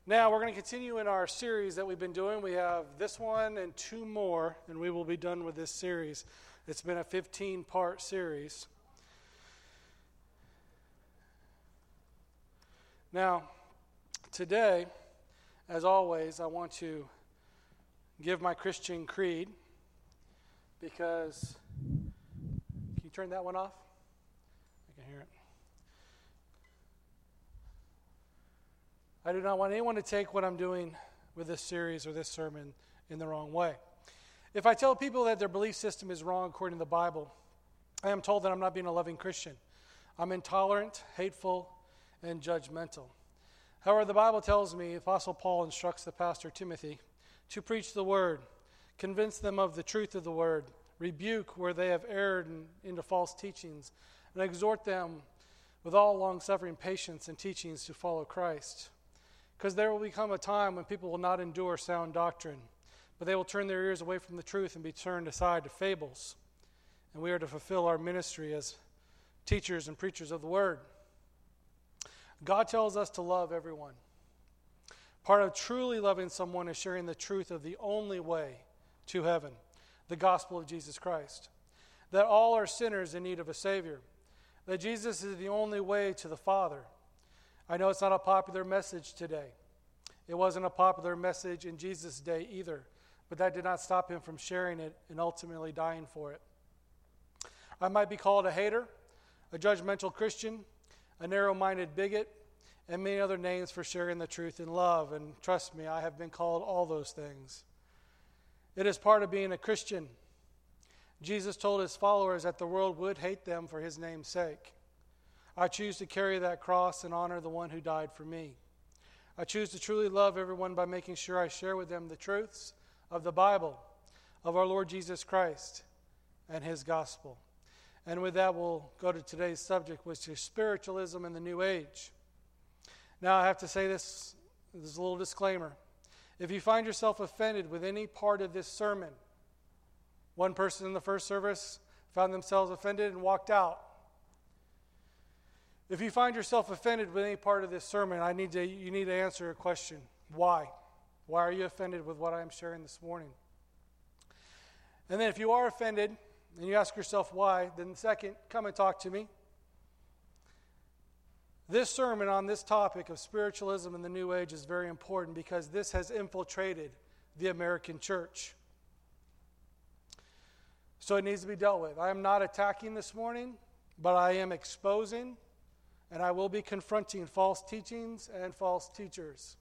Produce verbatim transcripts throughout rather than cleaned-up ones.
Now, we're going to continue in our series that we've been doing. We have this one and two more, and we will be done with this series. It's been a fifteen-part series. Now, today, as always, I want to give my Christian creed because, can you turn that one off? I can hear it. I do not want anyone to take what I'm doing with this series or this sermon in the wrong way. If I tell people that their belief system is wrong according to the Bible, I am told that I'm not being a loving Christian. I'm intolerant, hateful, and judgmental. However, the Bible tells me, Apostle Paul instructs the pastor Timothy to preach the word, convince them of the truth of the word, rebuke where they have erred in, into false teachings, and exhort them with all long-suffering patience and teachings to follow Christ. Because there will become a time when people will not endure sound doctrine, but they will turn their ears away from the truth and be turned aside to fables. And we are to fulfill our ministry as teachers and preachers of the word. God tells us to love everyone. Part of truly loving someone is sharing the truth of the only way to heaven, the gospel of Jesus Christ. That all are sinners in need of a Savior. That Jesus is the only way to the Father. I know it's not a popular message today. It wasn't a popular message in Jesus' day either, but that did not stop him from sharing it and ultimately dying for it. I might be called a hater, a judgmental Christian, a narrow-minded bigot, and many other names for sharing the truth in love. And trust me, I have been called all those things. It is part of being a Christian. Jesus told his followers that the world would hate them for his name's sake. I choose to carry that cross and honor the one who died for me. I choose to truly love everyone by making sure I share with them the truths of the Bible, of our Lord Jesus Christ, and his gospel. And with that, we'll go to today's subject, which is spiritualism in the New Age. Now, I have to say this, this is a little disclaimer. If you find yourself offended with any part of this sermon, one person in the first service found themselves offended and walked out. If you find yourself offended with any part of this sermon, I need to, you need to answer a question. Why? Why are you offended with what I'm sharing this morning? And then if you are offended and you ask yourself why, then second, come and talk to me. This sermon on this topic of spiritualism in the New Age is very important because this has infiltrated the American church. So it needs to be dealt with. I am not attacking this morning, but I am exposing and I will be confronting false teachings and false teachers.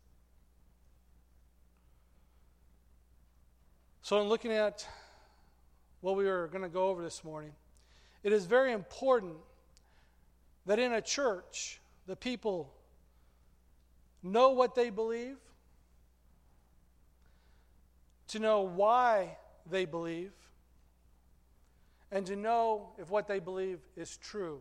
So in looking at what we are going to go over this morning, it is very important that in a church, the people know what they believe, to know why they believe, and to know if what they believe is true.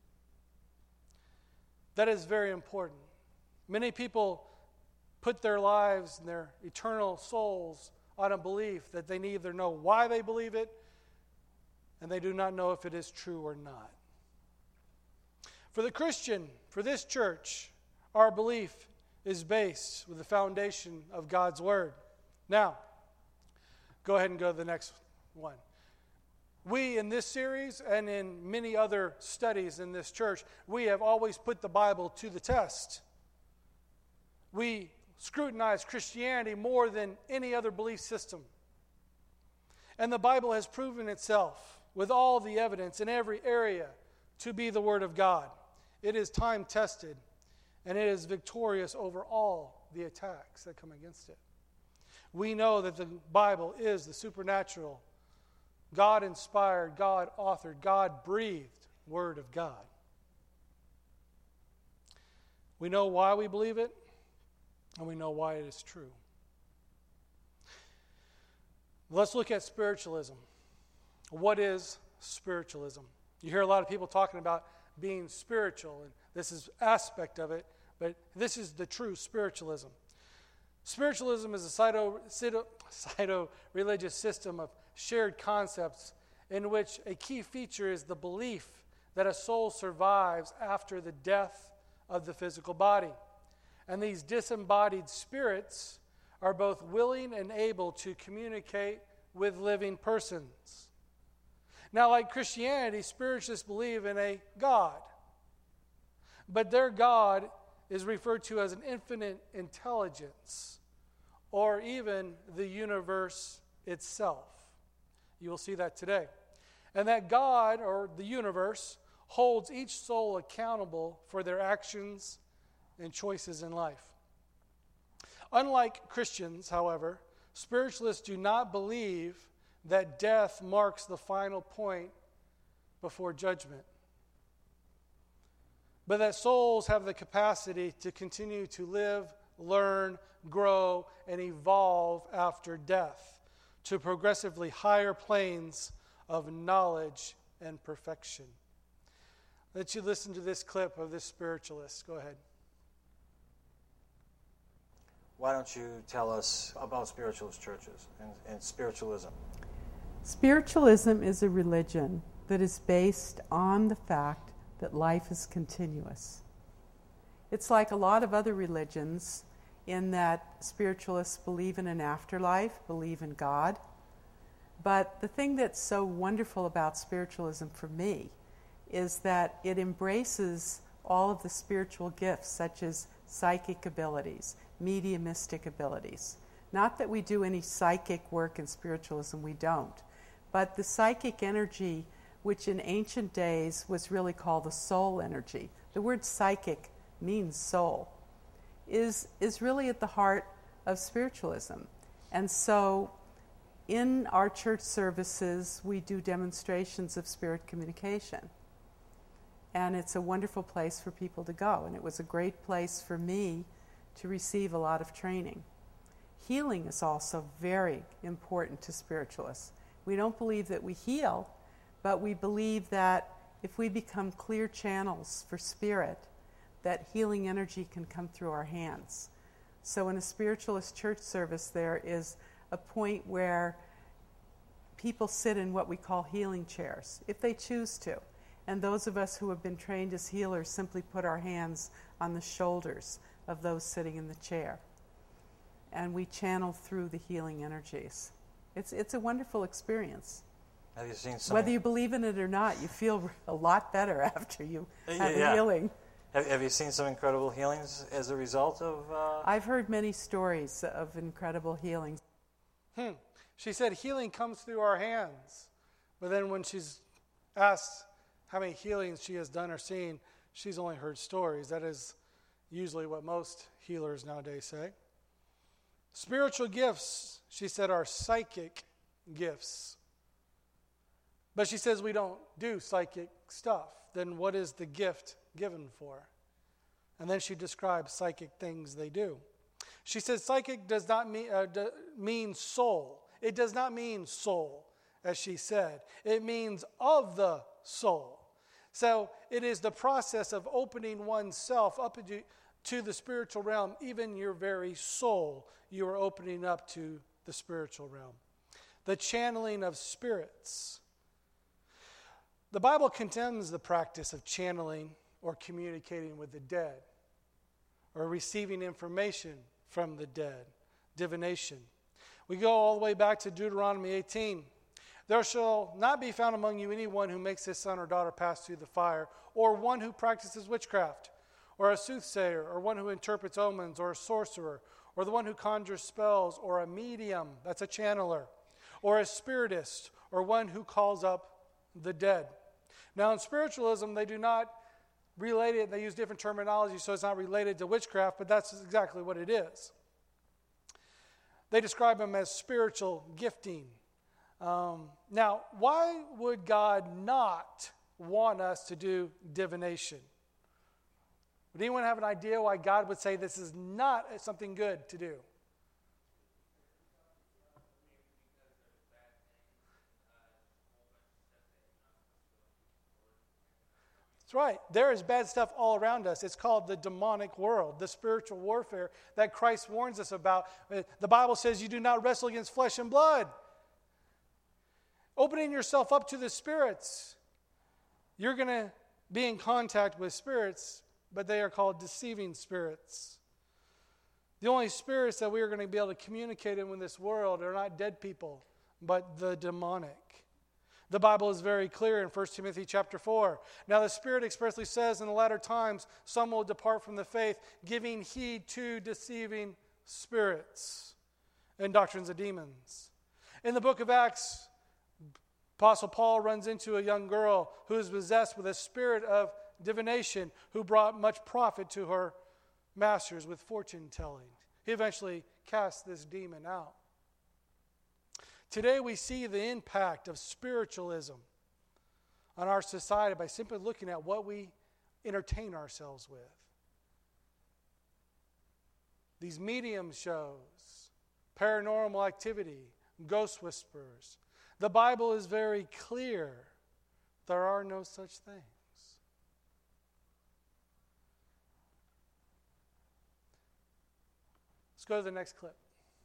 That is very important. Many people put their lives and their eternal souls on a belief that they neither know why they believe it and they do not know if it is true or not. For the Christian, for this church, our belief is based with the foundation of God's Word. Now, go ahead and go to the next one. We, in this series and in many other studies in this church, we have always put the Bible to the test. We scrutinize Christianity more than any other belief system. And the Bible has proven itself with all the evidence in every area to be the Word of God. It is time-tested, and it is victorious over all the attacks that come against it. We know that the Bible is the supernatural, God-inspired, God-authored, God-breathed Word of God. We know why we believe it, and we know why it is true. Let's look at spiritualism. What is spiritualism? You hear a lot of people talking about being spiritual, and this is aspect of it, but this is the true spiritualism. Spiritualism is a cyto, cyto, cyto-religious system of shared concepts in which a key feature is the belief that a soul survives after the death of the physical body. And these disembodied spirits are both willing and able to communicate with living persons. Now, like Christianity, spiritualists believe in a God. But their God is referred to as an infinite intelligence, or even the universe itself. You will see that today. And that God, or the universe, holds each soul accountable for their actions and choices in life. Unlike Christians, however, spiritualists do not believe that death marks the final point before judgment, but that souls have the capacity to continue to live, learn, grow, and evolve after death to progressively higher planes of knowledge and perfection. Let you listen to this clip of this spiritualist. Go ahead. Why don't you tell us about spiritualist churches and, and spiritualism? Spiritualism is a religion that is based on the fact that life is continuous. It's like a lot of other religions in that spiritualists believe in an afterlife, believe in God. But the thing that's so wonderful about spiritualism for me is that it embraces all of the spiritual gifts, such as psychic abilities, mediumistic abilities. Not that we do any psychic work in spiritualism, we don't. But the psychic energy, which in ancient days was really called the soul energy, the word psychic means soul, is, is really at the heart of spiritualism. And so in our church services, we do demonstrations of spirit communication. And it's a wonderful place for people to go. And it was a great place for me to receive a lot of training. Healing is also very important to spiritualists. We don't believe that we heal, but we believe that if we become clear channels for spirit, that healing energy can come through our hands. So in a spiritualist church service, there is a point where people sit in what we call healing chairs, if they choose to. And those of us who have been trained as healers simply put our hands on the shoulders of those sitting in the chair. And we channel through the healing energies. It's it's a wonderful experience. Have you seen some? Whether you believe in it or not, you feel a lot better after you yeah, have yeah. a healing. Have, have you seen some incredible healings as a result of... Uh... I've heard many stories of incredible healings. Hmm. She said healing comes through our hands. But then when she's asked how many healings she has done or seen, she's only heard stories. That is usually what most healers nowadays say. Spiritual gifts, she said, are psychic gifts. But she says we don't do psychic stuff. Then what is the gift given for? And then she describes psychic things they do. She says psychic does not mean, uh, d- mean soul. It does not mean soul, as she said. It means of the soul. So it is the process of opening oneself up to, to the spiritual realm, even your very soul. You are opening up to the spiritual realm. The channeling of spirits. The Bible condemns the practice of channeling or communicating with the dead or receiving information from the dead, divination. We go all the way back to Deuteronomy eighteen. There shall not be found among you anyone who makes his son or daughter pass through the fire, or one who practices witchcraft, or a soothsayer, or one who interprets omens, or a sorcerer, or the one who conjures spells, or a medium, that's a channeler, or a spiritist, or one who calls up the dead. Now in spiritualism, they do not relate it, they use different terminology, so it's not related to witchcraft, but that's exactly what it is. They describe them as spiritual gifting. Um, now, why would God not want us to do divination? Would anyone have an idea why God would say this is not something good to do? That's right. There is bad stuff all around us. It's called the demonic world, the spiritual warfare that Christ warns us about. The Bible says you do not wrestle against flesh and blood. Opening yourself up to the spirits. You're going to be in contact with spirits, but they are called deceiving spirits. The only spirits that we are going to be able to communicate in this world are not dead people, but the demonic. The Bible is very clear in First Timothy chapter four. Now the Spirit expressly says in the latter times, some will depart from the faith, giving heed to deceiving spirits and doctrines of demons. In the book of Acts, Apostle Paul runs into a young girl who is possessed with a spirit of divination, who brought much profit to her masters with fortune telling. He eventually cast this demon out. Today we see the impact of spiritualism on our society by simply looking at what we entertain ourselves with. These medium shows, paranormal activity, ghost whisperers. The Bible is very clear. There are no such things. Let's go to the next clip.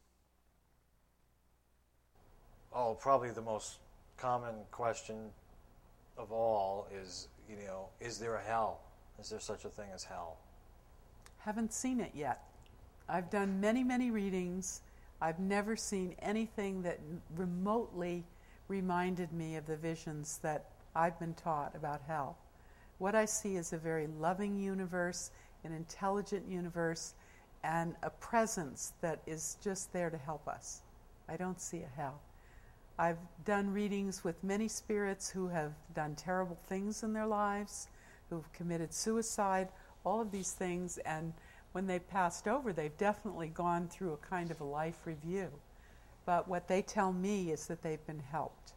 Oh, probably the most common question of all is, you know, is there a hell? Is there such a thing as hell? Haven't seen it yet. I've done many, many readings. I've never seen anything that remotely reminded me of the visions that I've been taught about hell. What I see is a very loving universe, an intelligent universe, and a presence that is just there to help us. I don't see a hell. I've done readings with many spirits who have done terrible things in their lives, who've committed suicide, all of these things, and when they've passed over, they've definitely gone through a kind of a life review. But what they tell me is that they've been helped.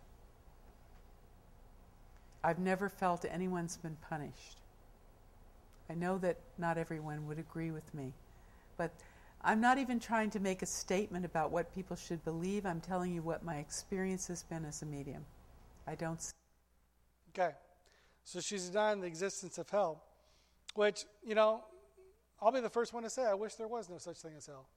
I've never felt anyone's been punished. I know that not everyone would agree with me, but I'm not even trying to make a statement about what people should believe. I'm telling you what my experience has been as a medium. I don't... Okay. So she's denying the existence of hell, which, you know, I'll be the first one to say I wish there was no such thing as hell.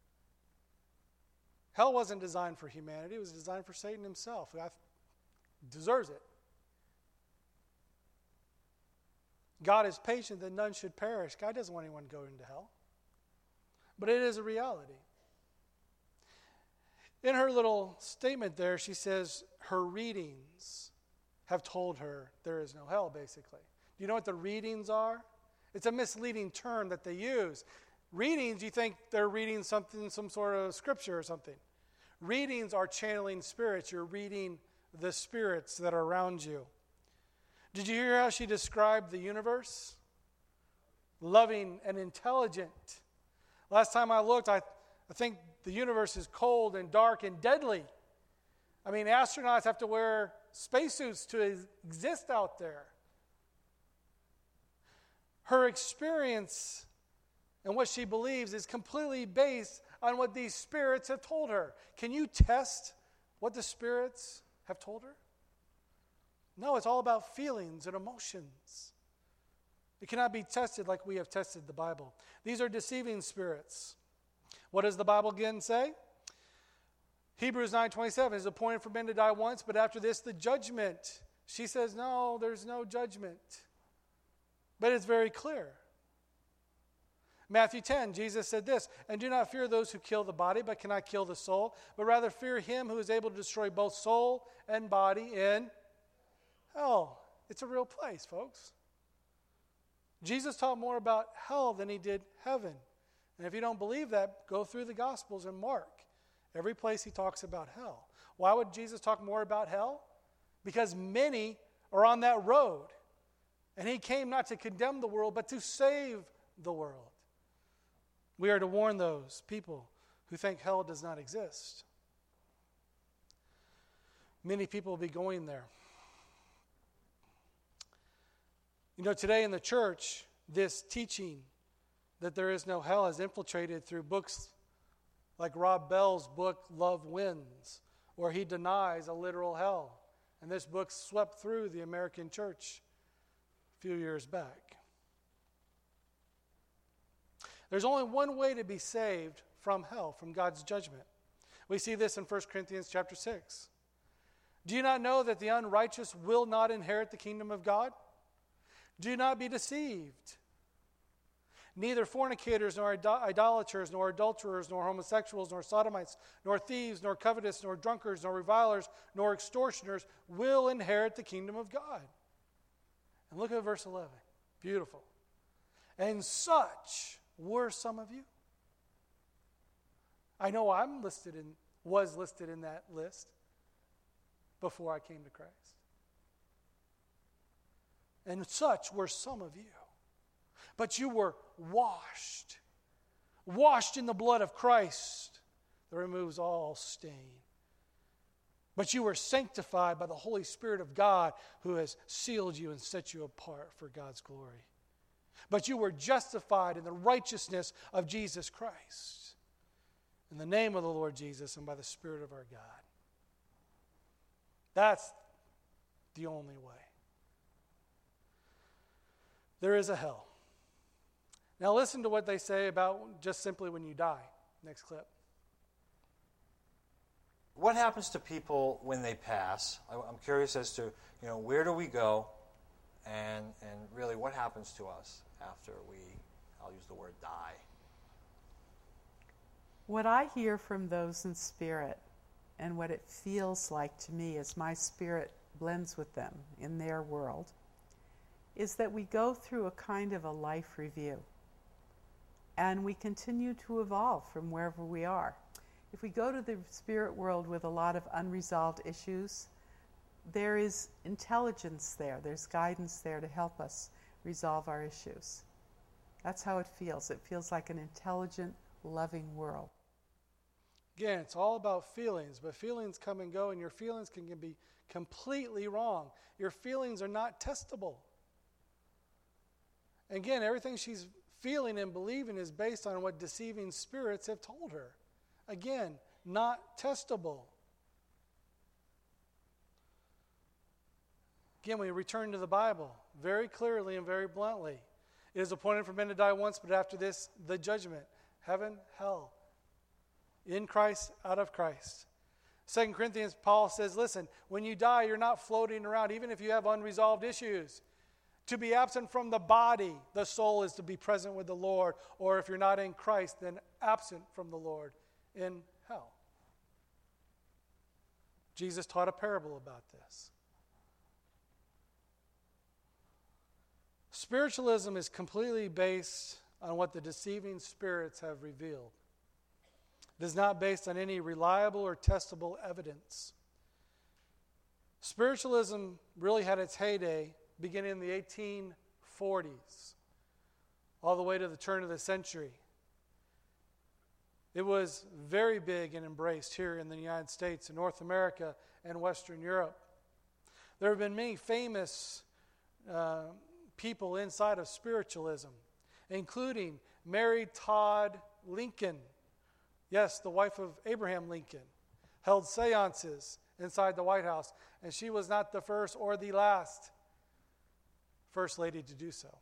Hell wasn't designed for humanity. It was designed for Satan himself, who deserves it. God is patient that none should perish. God doesn't want anyone to go into hell. But it is a reality. In her little statement there, she says her readings have told her there is no hell, basically. Do you know what the readings are? It's a misleading term that they use. Readings, you think they're reading something, some sort of scripture or something. Readings are channeling spirits. You're reading the spirits that are around you. Did you hear how she described the universe? Loving and intelligent. Last time I looked, I, I think the universe is cold and dark and deadly. I mean, astronauts have to wear spacesuits to exist out there. Her experience and what she believes is completely based on what these spirits have told her. Can you test what the spirits have told her? No, it's all about feelings and emotions. It cannot be tested like we have tested the Bible. These are deceiving spirits. What does the Bible again say? Hebrews nine twenty-seven is appointed for men to die once, but after this the judgment. She says, no, there's no judgment. But it's very clear. Matthew ten, Jesus said this, and do not fear those who kill the body, but cannot kill the soul, but rather fear him who is able to destroy both soul and body in hell. It's a real place, folks. Jesus taught more about hell than he did heaven. And if you don't believe that, go through the Gospels and Mark. Every place he talks about hell. Why would Jesus talk more about hell? Because many are on that road. And he came not to condemn the world, but to save the world. We are to warn those people who think hell does not exist. Many people will be going there. You know, today in the church, this teaching that there is no hell has infiltrated through books like Rob Bell's book, Love Wins, where he denies a literal hell. And this book swept through the American church a few years back. There's only one way to be saved from hell, from God's judgment. We see this in First Corinthians chapter six. Do you not know that the unrighteous will not inherit the kingdom of God? Do not be deceived. Neither fornicators, nor idol- idolaters, nor adulterers, nor homosexuals, nor sodomites, nor thieves, nor covetous, nor drunkards, nor revilers, nor extortioners will inherit the kingdom of God. And look at verse eleven. Beautiful. And such were some of you. I know I'm listed in, was listed in that list before I came to Christ. And such were some of you. But you were washed, washed in the blood of Christ that removes all stain. But you were sanctified by the Holy Spirit of God who has sealed you and set you apart for God's glory. But you were justified in the righteousness of Jesus Christ, in the name of the Lord Jesus and by the Spirit of our God. That's the only way. There is a hell. Now listen to what they say about just simply when you die. Next clip. What happens to people when they pass? I'm curious as to, you know, where do we go, and and really what happens to us after we, I'll use the word die. What I hear from those in spirit and what it feels like to me as my spirit blends with them in their world is that we go through a kind of a life review. And we continue to evolve from wherever we are. If we go to the spirit world with a lot of unresolved issues, there is intelligence there. There's guidance there to help us resolve our issues. That's how it feels. It feels like an intelligent, loving world. Again, it's all about feelings, but feelings come and go, and your feelings can be completely wrong. Your feelings are not testable. Again, everything she's feeling and believing is based on what deceiving spirits have told her. Again, not testable. Again, we return to the Bible very clearly and very bluntly. It is appointed for men to die once, but after this, the judgment. Heaven, hell. In Christ, out of Christ. Second Corinthians, Paul says, listen, when you die, you're not floating around, even if you have unresolved issues. To be absent from the body, the soul is to be present with the Lord. Or if you're not in Christ, then absent from the Lord in hell. Jesus taught a parable about this. Spiritualism is completely based on what the deceiving spirits have revealed. It is not based on any reliable or testable evidence. Spiritualism really had its heyday beginning in the eighteen forties, all the way to the turn of the century. It was very big and embraced here in the United States, in North America, and Western Europe. There have been many famous uh, people inside of spiritualism, including Mary Todd Lincoln. Yes, the wife of Abraham Lincoln, held seances inside the White House, and she was not the first or the last First Lady to do so.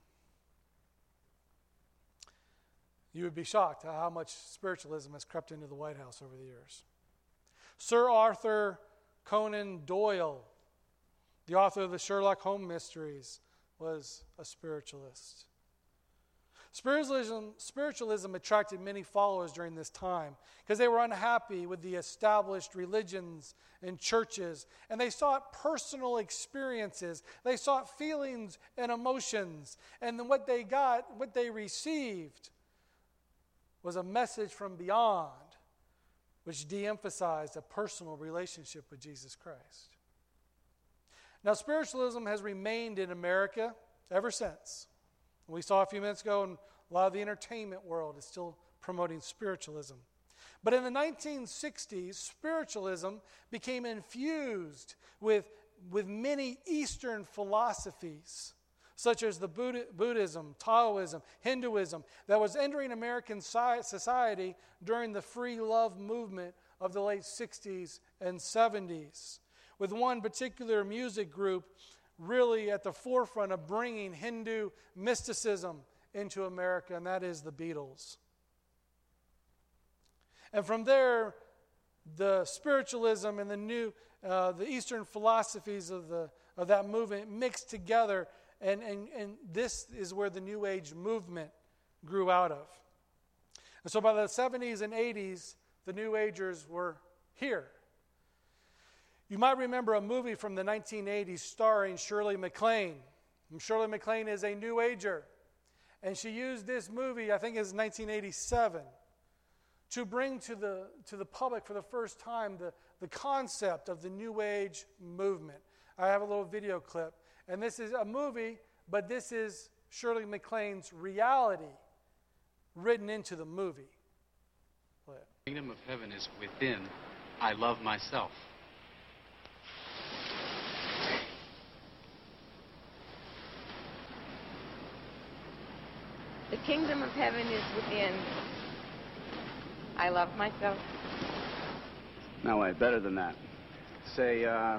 You would be shocked at how much spiritualism has crept into the White House over the years. Sir Arthur Conan Doyle, the author of the Sherlock Holmes mysteries, was a spiritualist. Spiritualism, spiritualism attracted many followers during this time because they were unhappy with the established religions and churches, and they sought personal experiences. They sought feelings and emotions, and then what they got, what they received, was a message from beyond, which de-emphasized a personal relationship with Jesus Christ. Now, spiritualism has remained in America ever since. We saw a few minutes ago, and a lot of the entertainment world is still promoting spiritualism. But in the nineteen sixties, spiritualism became infused with, with many Eastern philosophies, such as the Buddha, Buddhism, Taoism, Hinduism, that was entering American society during the free love movement of the late sixties and seventies, with one particular music group really at the forefront of bringing Hindu mysticism into America, and that is the Beatles. And from there, the spiritualism and the new, uh, the Eastern philosophies of the of that movement mixed together, and, and, and this is where the New Age movement grew out of. And so by the seventies and eighties, the New Agers were here. You might remember a movie from the nineteen eighties starring Shirley MacLaine. And Shirley MacLaine is a New Ager. And she used this movie, I think it was nineteen eighty-seven, to bring to the, to the public for the first time the, the concept of the New Age movement. I have a little video clip. And this is a movie, but this is Shirley MacLaine's reality written into the movie. The kingdom of heaven is within. I love myself. The kingdom of heaven is within. I love myself. No, wait, better than that. Say, uh...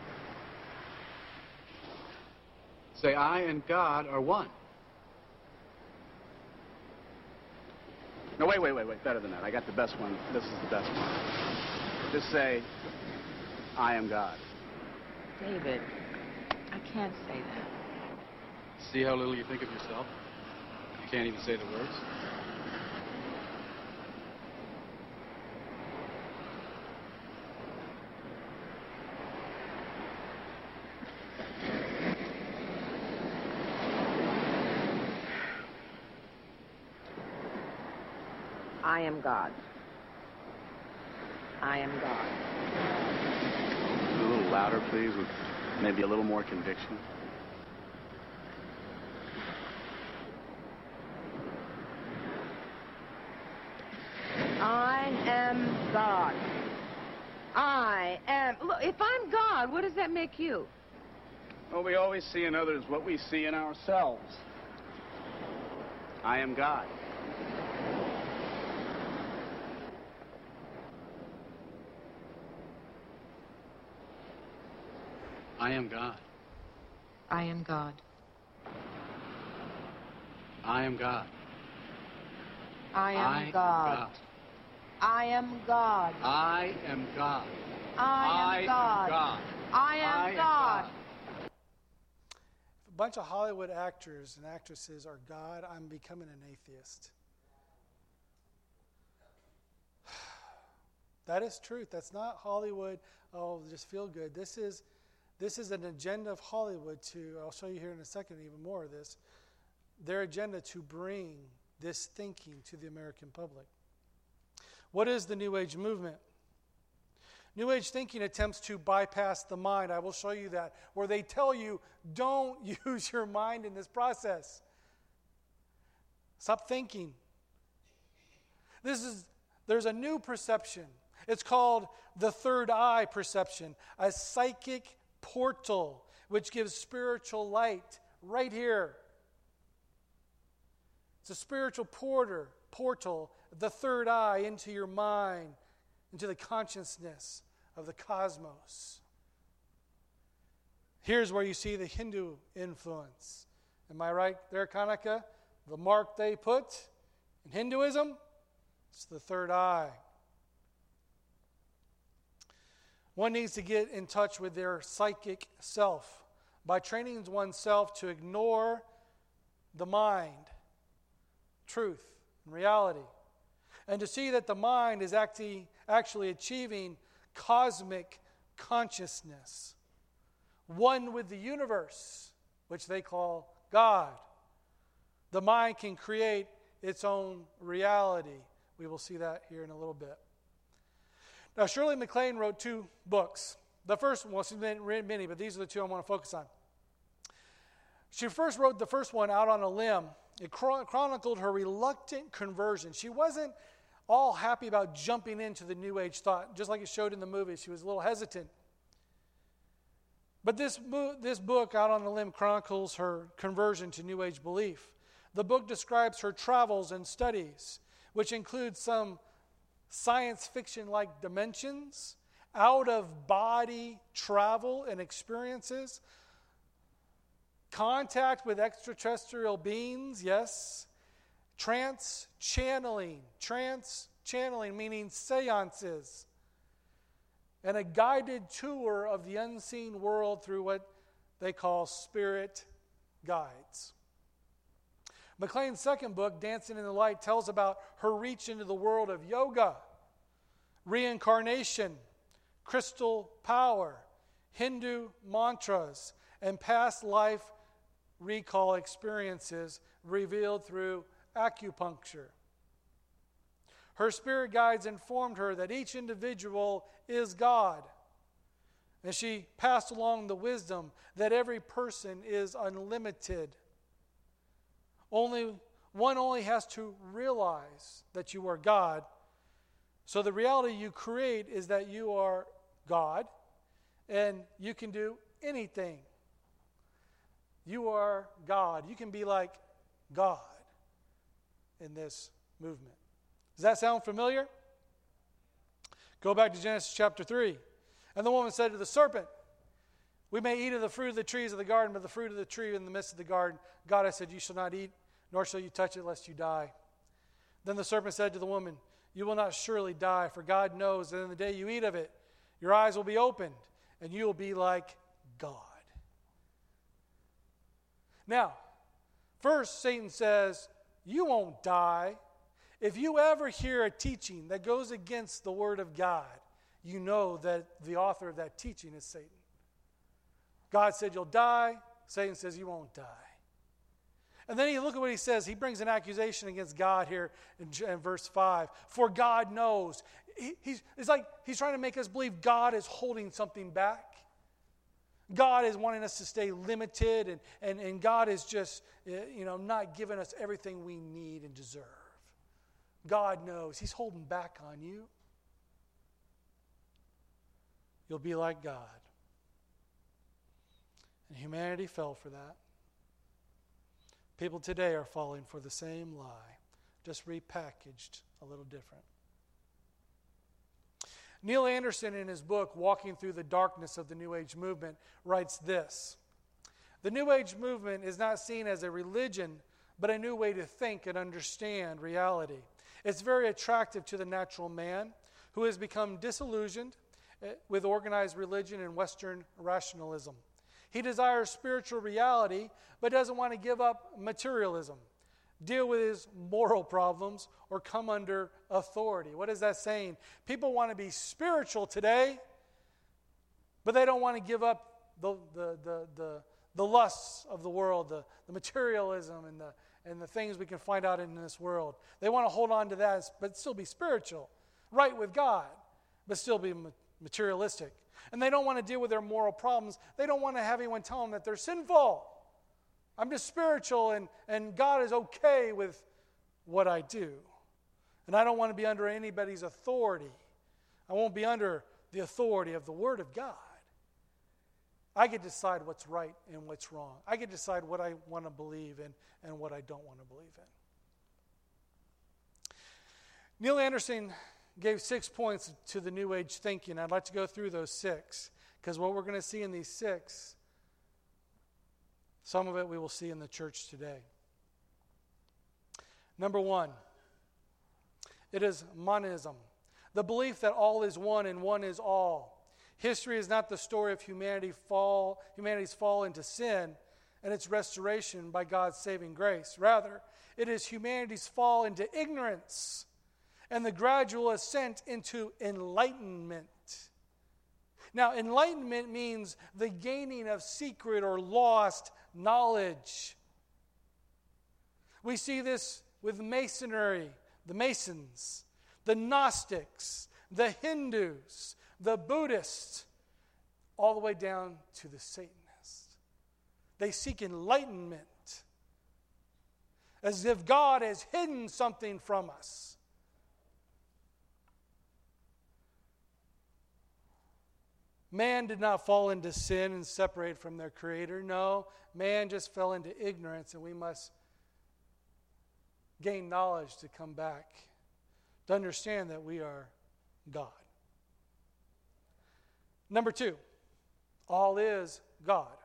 Say, I and God are one. No, wait, wait, wait, wait, better than that. I got the best one. This is the best one. Just say, I am God. David, I can't say that. See how little you think of yourself? You can't even say the words. I am God. I am God. A little louder, please, with maybe a little more conviction. I am God. I am. Look, if I'm God, what does that make you? Well, we always see in others what we see in ourselves. I am God. I am God. I am God. I am God. I am I God. I am God. I am God. I am God. God. I am God. If a bunch of Hollywood actors and actresses are God, I'm becoming an atheist. That is truth. That's not Hollywood, oh, just feel good. This is this is an agenda of Hollywood to, I'll show you here in a second even more of this, their agenda to bring this thinking to the American public. What is the New Age movement? New Age thinking attempts to bypass the mind. I will show you that, where they tell you, don't use your mind in this process. Stop thinking. This is, there's a new perception. It's called the third eye perception, a psychic portal which gives spiritual light right here. It's a spiritual porter, portal, the third eye into your mind, into the consciousness of the cosmos. Here's where you see the Hindu influence. Am I right there, Kanaka? The mark they put in Hinduism, it's the third eye. One needs to get in touch with their psychic self by training oneself to ignore the mind, truth, and reality, and to see that the mind is actually, actually achieving cosmic consciousness, one with the universe, which they call God. The mind can create its own reality. We will see that here in a little bit. Now, Shirley MacLaine wrote two books. The first one, well, she's written many, but these are the two I want to focus on. She first wrote the first one out on a limb. It chronicled her reluctant conversion. She wasn't all happy about jumping into the New Age thought, just like it showed in the movie. She was a little hesitant. But this, this book, Out on a Limb, chronicles her conversion to New Age belief. The book describes her travels and studies, which include some science fiction-like dimensions, out-of-body travel and experiences, contact with extraterrestrial beings, yes, trance channeling, trance channeling meaning seances, and a guided tour of the unseen world through what they call spirit guides. McLean's second book, Dancing in the Light, tells about her reach into the world of yoga, reincarnation, crystal power, Hindu mantras, and past life recall experiences revealed through acupuncture. Her spirit guides informed her that each individual is God, and she passed along the wisdom that every person is unlimited. Only one only has to realize that you are God. So the reality you create is that you are God, and you can do anything. You are God. You can be like God in this movement. Does that sound familiar? Go back to Genesis chapter three. And the woman said to the serpent, we may eat of the fruit of the trees of the garden, but the fruit of the tree in the midst of the garden, God has said, you shall not eat, nor shall you touch it, lest you die. Then the serpent said to the woman, you will not surely die, for God knows that in the day you eat of it, your eyes will be opened, and you will be like God. Now, first Satan says, you won't die. If you ever hear a teaching that goes against the Word of God, you know that the author of that teaching is Satan. God said you'll die. Satan says you won't die. And then you look at what he says. He brings an accusation against God here in, in verse five. For God knows. He, he's, it's like he's trying to make us believe God is holding something back. God is wanting us to stay limited, and, and, and God is just, you know, not giving us everything we need and deserve. God knows. He's holding back on you. You'll be like God. And humanity fell for that. People today are falling for the same lie, just repackaged a little different. Neil Anderson, in his book, Walking Through the Darkness of the New Age Movement, writes this: the New Age movement is not seen as a religion, but a new way to think and understand reality. It's very attractive to the natural man who has become disillusioned with organized religion and Western rationalism. He desires spiritual reality, but doesn't want to give up materialism, deal with his moral problems, or come under authority. What is that saying? People want to be spiritual today, but they don't want to give up the, the, the, the, the lusts of the world, the, the materialism and the, and the things we can find out in this world. They want to hold on to that, but still be spiritual, right with God, but still be materialistic. And they don't want to deal with their moral problems. They don't want to have anyone tell them that they're sinful. I'm just spiritual, and, and God is okay with what I do. And I don't want to be under anybody's authority. I won't be under the authority of the Word of God. I get to decide what's right and what's wrong. I get to decide what I want to believe in and what I don't want to believe in. Neil Anderson gave six points to the New Age thinking. I'd like to go through those six, because what we're going to see in these six, some of it we will see in the church today. Number one, it is monism, the belief that all is one and one is all. History is not the story of humanity fall, humanity's fall into sin and its restoration by God's saving grace. Rather, it is humanity's fall into ignorance and the gradual ascent into enlightenment. Now, enlightenment means the gaining of secret or lost knowledge. We see this with Masonry, the Masons, the Gnostics, the Hindus, the Buddhists, all the way down to the Satanists. They seek enlightenment as if God has hidden something from us. Man did not fall into sin and separate from their Creator. No, man just fell into ignorance, and we must gain knowledge to come back, to understand that we are God. Number two, all is God.